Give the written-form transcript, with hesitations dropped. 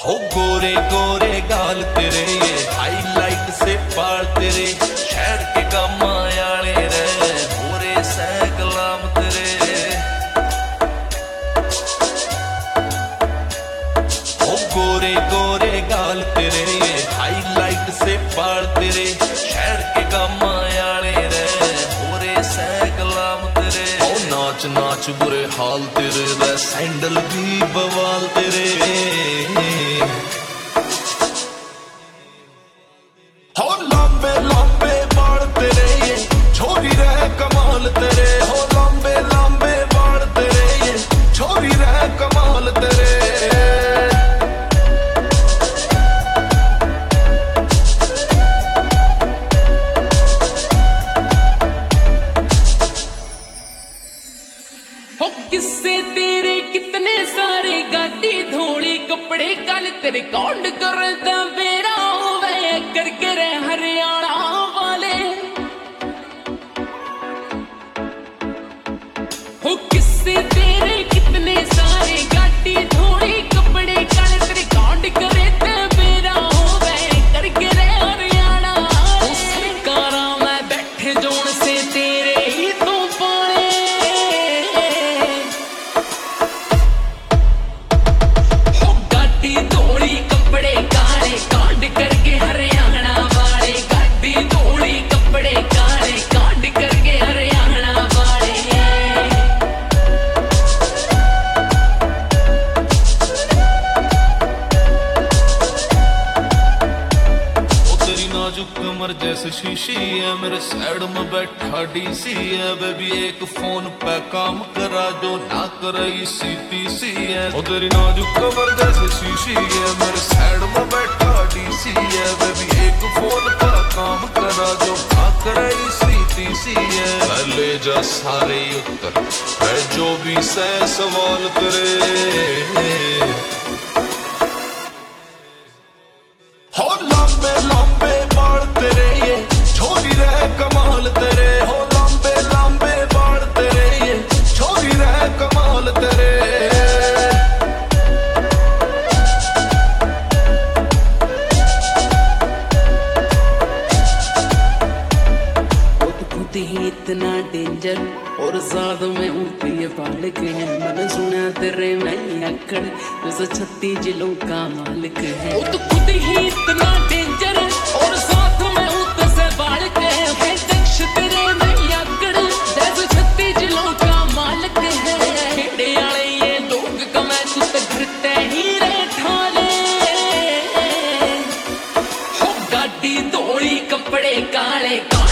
हो गोरे गोरे गाल तेरे, ये हाईलाइट से बाल तेरे, शहर के गमायाले रे, गोरे से गुलाम तेरे। हो गोरे गोरे गाल तेरे, ये हाईलाइट से बाल तेरे, शहर के गमायाले रे, गोरे से गुलाम तेरे। हो नाच नाच बुरे हाल तेरे, वे सैंडल भी बवाल तेरे। हो लंबे लंबे बाल तेरे, ये छोरी रह कमाल तेरे। हो लंबे लंबे बाल तेरे, ये छोरी रह कमाल तेरे। हो किस्से तेरे कितने सारे, गाड़ी धोली कपड़े काले तेरे, कौन करता मेरा वे करके रे हरियाणा वाले। हो किस्से तेरे कितने सारे, गाड़ी धोली कपड़े काले तेरे, कौन करता मेरा वे करके रे हरियाणा वाले। सरकारा में बैठे जोन से तेरे ही तो पाले। हो गाड़ी धोली कपड़े काले, कांड करके हरियाणा वाले। गाड़ी धोली कपड़े काले, कांड करके हरियाणा वाले। तेरी नाजुक कमर जैसे शीशी है, मेरे साइड में बैठा डीसी है। बेबी एक फोन पे काम करा, जो ना करे सीपीसी है। ओ तेरी नाजुक कमर जैसे शीशी है, मेरे साइड में बैठा डीसी है। बेबी एक फोन पे काम करा, जो ना करे सीपीसी है। ले जा सारे उत्तर है जो भी से सवाल करे। हो लंबे लंबे बाल तेरे, ये छोरी रह कमाल तेरे। हो लंबे लंबे बाल तेरे, ये छोरी रह कमाल तेरे। खुद ही इतना डेंजर और साथ में उड़ती है बालक है। मैंने सुना तेरे में अकड़, जैसे 36 जिलों का मालिक है। वो तो खुद ही इतना डेंजर और साथ में उड़ते से बालक है। दक्ष तेरे में अकड़, जैसे 36 जिलों का मालिक है। खेड़े वाले ये लोग कमाए तू तो घरते ही रह ठाले। हो गाड़ी धोली कपड़े काले काले,